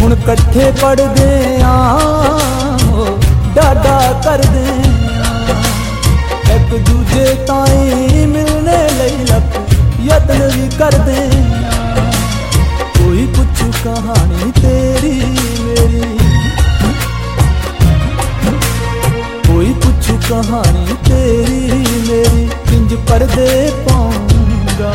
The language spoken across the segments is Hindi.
हुण कट्ठे पढ़दे आ डाडा करदे आ एक दूजे ताईं मिलने लई लप यतन भी करदे आ कोई कुछ कहानी तेरी मेरी कोई कुछ कहानी तेरी मेरी इंज पर्दे पाऊंगा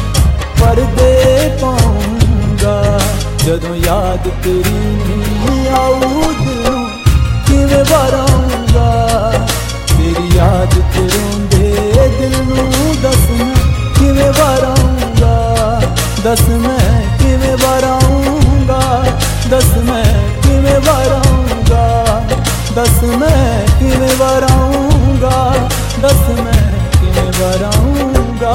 जदों याद तेरी नहीं आऊ दिलों किवें भराऊंगा तेरी याद ते रोंदे दिल नूं दस मैं किवें भराऊंगा दस मैं किवें भराऊंगा दस मैं किवें भराऊंगा दस मैं किवें भराऊंगा दस मैं किवें भराऊंगा।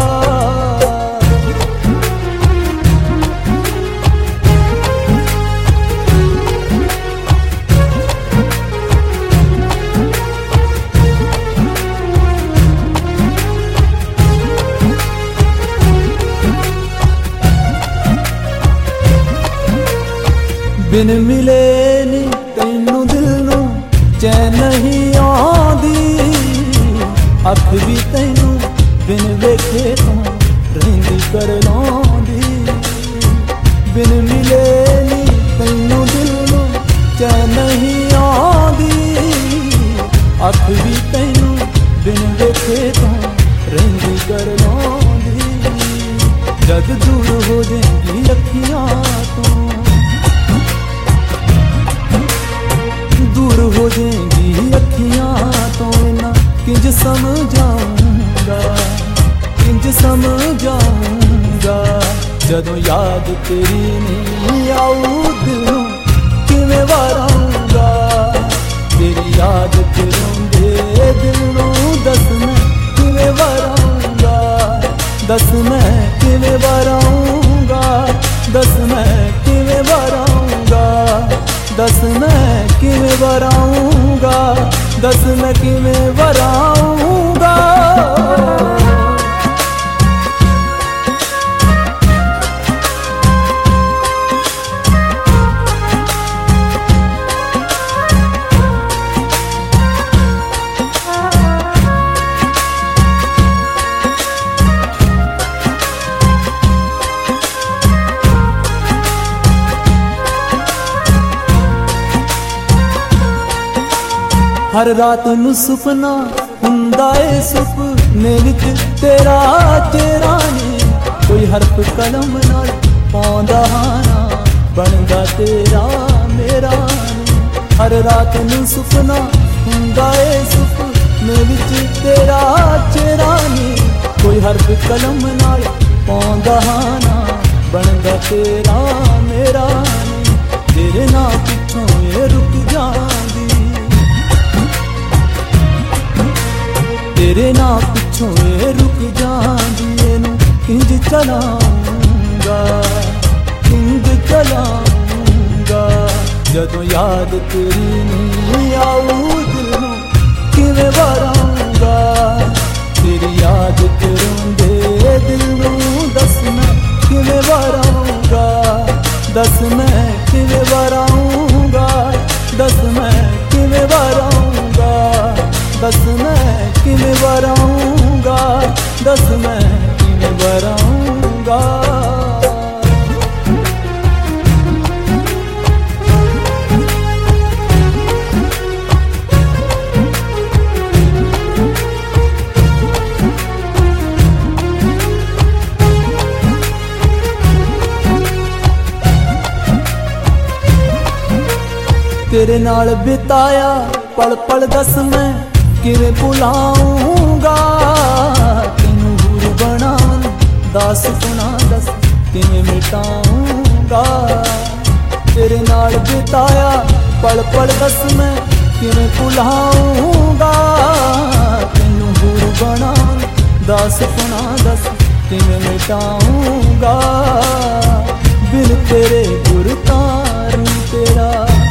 बिन मिले नी तैनू दिल नू चैन नहीं आंदी अख भी तैनू बिन वेखे तो रहिंदी कर लौंदी बिन मिले नी तैनू दिल नू चैन नहीं आंदी अख भी तैनू बिन वेखे तो रहिंदी कर लौंदी जद दूर हो जाएंगी अखियां तो दूर हो जाएंगी अखियां तो ना किंज समझाऊंगा किंज समझाऊंगा जदों याद तेरी नहीं आऊ दिलों किवें भराऊंगा तेरी याद ते रोंदे दिल नूं दस मैं किवें भराऊंगा दस मैं किवें भराऊंगा दस मैं किवें भराऊंगा दस मैं किवें भराऊंगा दस मैं किवें भराऊंगा। हर रात नूं सुपना हुंदा ए सुपने विच तेरा चेहरा नी कोई हरफ कलम नाल पाउंदा ना बनदा तेरा मेरा नी हर रात नूं सुपना हुंदा ए सुपने विच तेरा चेहरा नी कोई हरफ कलम नाल पाउंदा ना बनदा तेरा मेरा नी तेरे नाल पिछों ए रुक जांदी तेरे नाल पिछों ए रुक जांदी एनू किंज चलाऊंगा किंज चलाऊंगा जदों याद तेरी नहीं आऊ दिलों किवें भराऊंगा तेरी याद ते रोंदे दिल नूं दस मैं किवें भराऊंगा दस मैं किवें भराऊंगा दस मैं किवें भराऊंगा दस मैं किवें भराऊंगा दस मैं किवें भराऊंगा। तेरे नाल बिताया पल पल दस मैं किवें भुलाऊंगा तेनू हूर बनावन दा सुपना दस किवें मिटाऊंगा तेरे नाल बिताया पल पल दस मैं किवें भुलाऊंगा तेनू हूर बनावन दा सुपना दस किवें मिटाऊंगा बिन तेरे गुरतार तेरा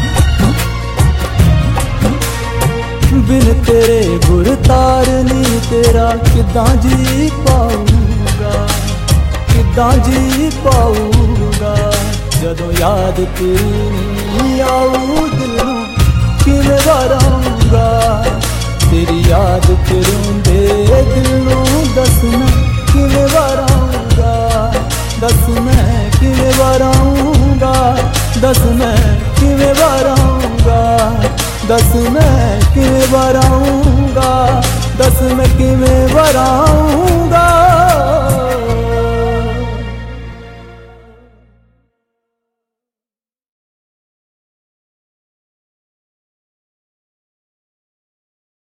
बिन तेरे गुरतार नी तेरा किदां जी पाऊंगा जदों याद तेरी आऊ दिल नूं किवें वारांगा, तेरी याद च रोंदे दिल नूं दस मैं किवें वारांगा, दस मैं किवें वारांगा, दस मैं किवें वारांगा, दस मैं किवें वारांगा, दस मैं किवें वारांगा।